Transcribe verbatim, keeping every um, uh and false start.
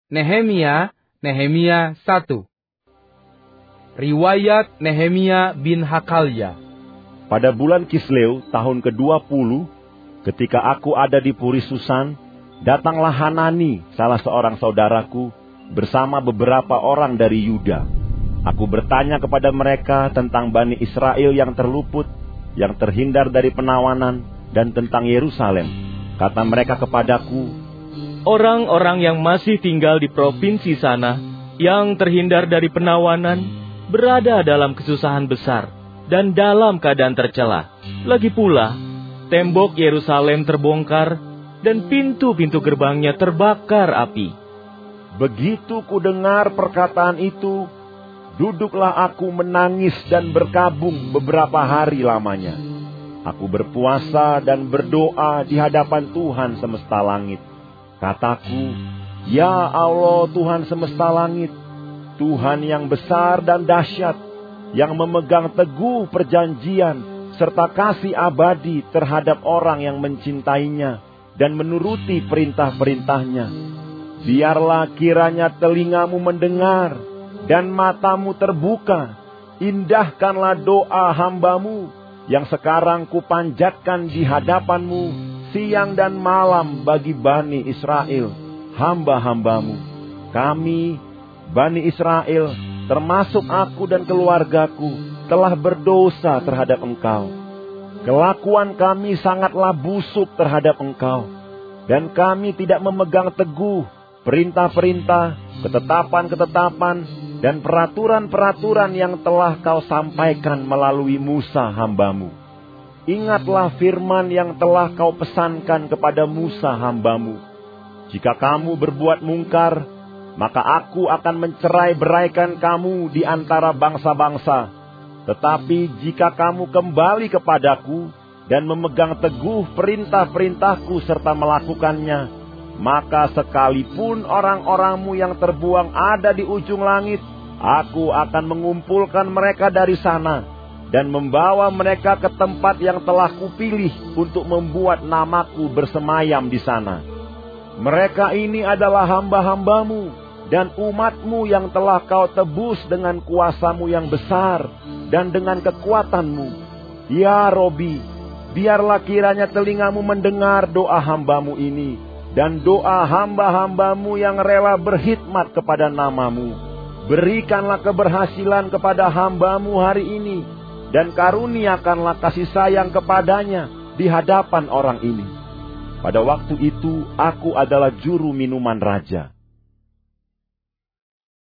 Nehemia, Nehemia satu. Riwayat Nehemia bin Hakalya. Pada bulan Kisleu tahun kedua puluh, ketika aku ada di Puri Susan, datanglah Hanani, salah seorang saudaraku, bersama beberapa orang dari Yuda. Aku bertanya kepada mereka tentang Bani Israel yang terluput, yang terhindar dari penawanan, dan tentang Yerusalem. Kata mereka kepadaku, orang-orang yang masih tinggal di provinsi sana, yang terhindar dari penawanan, berada dalam kesusahan besar dan dalam keadaan tercela. Lagi pula, tembok Yerusalem terbongkar dan pintu-pintu gerbangnya terbakar api. Begitu ku dengar perkataan itu, duduklah aku menangis dan berkabung beberapa hari lamanya. Aku berpuasa dan berdoa di hadapan Tuhan semesta langit. Kataku, ya Allah Tuhan semesta langit, Tuhan yang besar dan dahsyat, yang memegang teguh perjanjian serta kasih abadi terhadap orang yang mencintainya dan menuruti perintah-perintahnya. Biarlah kiranya telingamu mendengar dan matamu terbuka. Indahkanlah doa hambamu yang sekarang kupanjatkan di hadapanmu siang dan malam bagi Bani Israel, hamba-hambamu. Kami, Bani Israel, termasuk aku dan keluargaku, telah berdosa terhadap engkau. Kelakuan kami sangatlah busuk terhadap engkau, dan kami tidak memegang teguh perintah-perintah, ketetapan-ketetapan, dan peraturan-peraturan yang telah kau sampaikan melalui Musa hambamu. Ingatlah firman yang telah kau pesankan kepada Musa hambamu. Jika kamu berbuat mungkar, maka aku akan mencerai-beraikan kamu di antara bangsa-bangsa. Tetapi jika kamu kembali kepadaku dan memegang teguh perintah-perintahku serta melakukannya, maka sekalipun orang-orangmu yang terbuang ada di ujung langit, aku akan mengumpulkan mereka dari sana dan membawa mereka ke tempat yang telah kupilih untuk membuat namaku bersemayam di sana. Mereka ini adalah hamba-hambamu dan umatmu yang telah kau tebus dengan kuasamu yang besar dan dengan kekuatanmu. Ya Robi, biarlah kiranya telingamu mendengar doa hambamu ini dan doa hamba-hambamu yang rela berkhidmat kepada namamu. Berikanlah keberhasilan kepada hambamu hari ini, dan karuniakanlah kasih sayang kepadanya di hadapan orang ini. Pada waktu itu aku adalah juru minuman raja.